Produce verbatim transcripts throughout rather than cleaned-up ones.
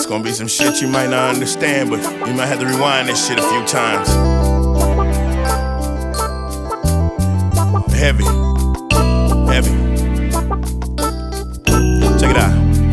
gonna be some shit you might not understand, but you might have to rewind this shit a few times. Heavy, heavy. Check it out.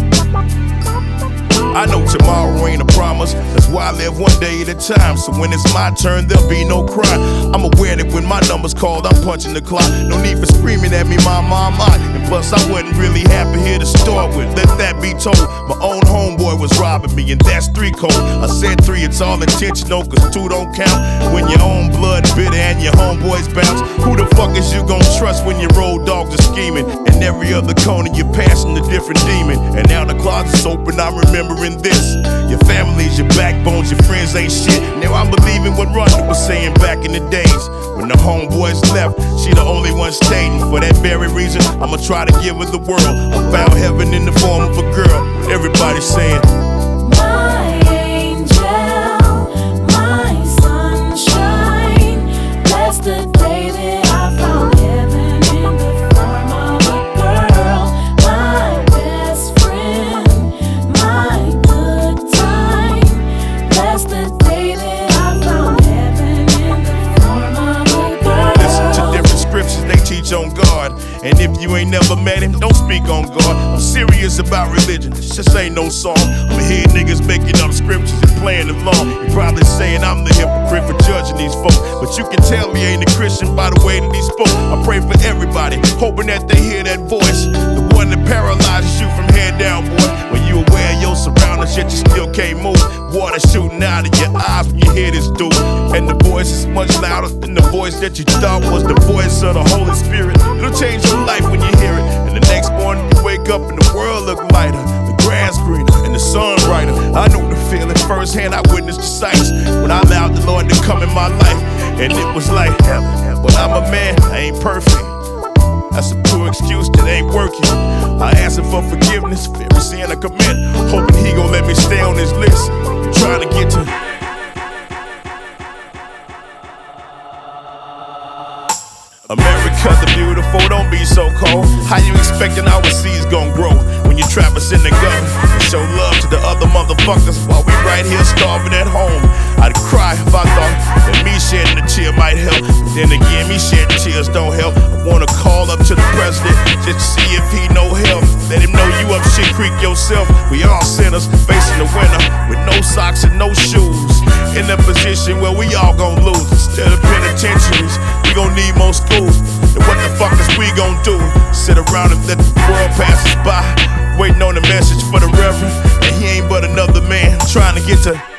I know tomorrow ain't a promise, that's why I live one day at a time. So when it's my turn, there'll be no cry. I'm aware that when my number's called, I'm punching the clock. No need for screaming at me, my mom, I. And plus, I wasn't really happy here to start with. Let that be told. My own homeboy was robbing me, and that's three cold. I said three, it's all intentional, cause two don't count. When your own blood bitter and your homeboys bounce, who the fuck is you gon' trust when your road dogs are scheming? And every other corner you're passing a different demon. And now the closet's open, I'm remembering this. Your family's your backbones, your friends ain't shit. Now I'm believing what Rhonda was saying back in the days. When the homeboys left, she the only one staying. For that very reason, I'ma try to give her the world. I found heaven in the form of a girl. Everybody saying, my angel, my sunshine. That's the day that I found heaven in the form of a girl. My best friend, my good time. That's the day that I found heaven in the form of a girl. Listen to different scriptures, they teach on God. And if you ain't never met him, don't speak on God. I'm serious about religion, this just ain't no song. I'm hearing niggas making up scriptures and playing along. You're probably saying I'm the hypocrite for judging these folks, but you can tell me ain't a Christian by the way that he spoke. I pray for everybody, hoping that they hear that voice, the one that paralyzes you from head down, boy. When you aware of your surroundings, yet you still can't move. Water shooting out of your eyes when you hear this dude. And the voice is much louder than the voice that you thought was the voice of the Holy Spirit. It'll change your life when you hear it. And the next morning you wake up and the world look lighter, the grass greener and the sun brighter. I know the feeling firsthand, I witnessed the sights when I allowed the Lord to come in my life. And it was like heaven. But I'm a man, I ain't perfect. That's a poor excuse that ain't working. I ask him for forgiveness for every sin I commit, hoping he gon' let me stay on his list. I'm trying to get to America the beautiful, don't be so cold. How you expecting our seeds gon' grow when you trap us in the gutter and show love to the other motherfuckers while we right here starving at home? I'd cry if I thought that me shedding a tear might help, but then again, me shedding tears don't help. I wanna call up to the president just to see if he know help. Let him know you up shit creek yourself. We all sinners facing the winter with no socks and no shoes, in a position where we all gon' lose. Instead of penitentiaries, we gon' need more schools. And what the fuck is we gon' do? Sit around and let the world pass us by, waiting on the message for the reverend, and he ain't but another man trying to get to